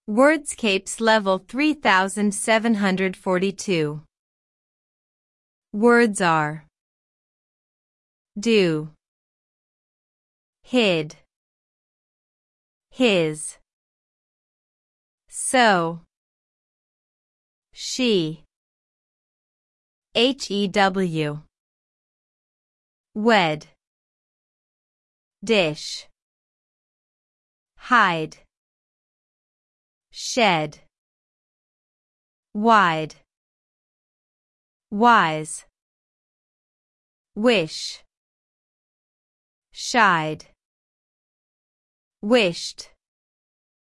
Wordscapes level 3742. Words are do, hid, his, so, she, HEW, wed, dish, hide, shed, wide, wise, wish, shied, wished.